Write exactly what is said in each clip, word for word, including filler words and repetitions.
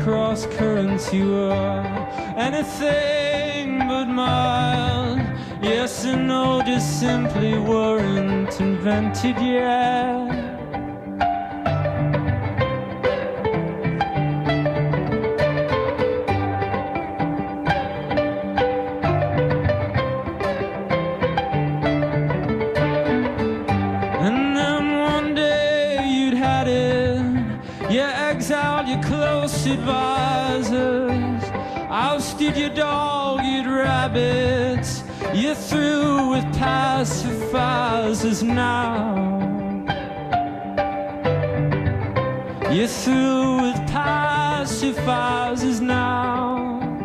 cross currents you were anything but mild. Yes and no just simply weren't invented yet. And then one day you'd had it. You exiled your close advisors, ousted your dog-eared rabbits. You're through with pacifiers now. You're through with pacifiers now.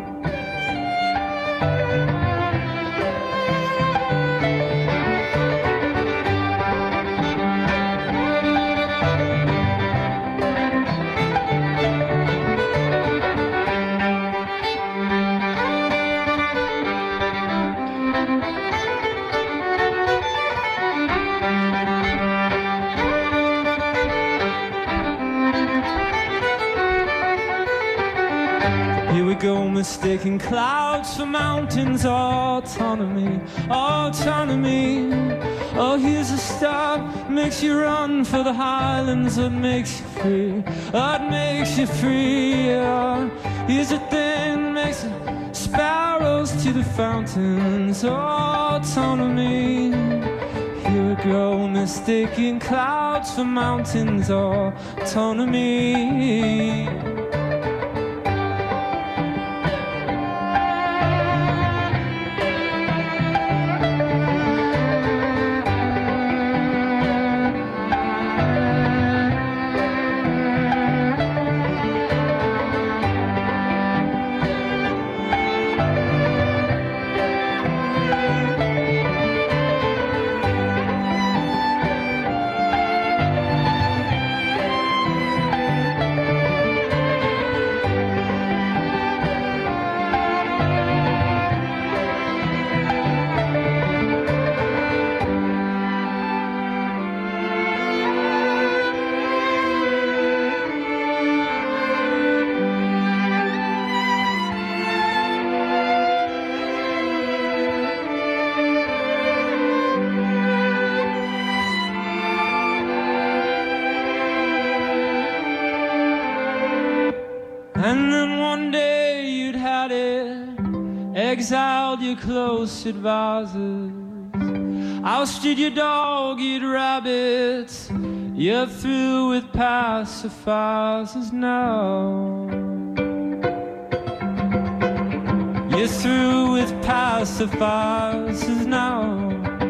Here we go, mistaking clouds for mountains. Autonomy, autonomy. Oh, here's a star, makes you run for the highlands. What makes you free, what makes you free. Oh, here's a thing, makes sparrows to the fountains. Autonomy. Here we go, mistaking clouds for mountains. Autonomy. And then one day you'd had it, exiled your close advisors, ousted your dog-eared rabbits. You're through with pacifiers now. You're through with pacifiers now.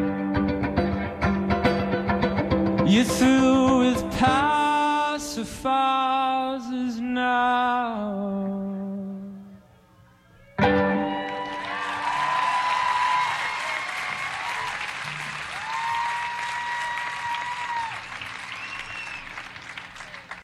You're through with pacifiers now.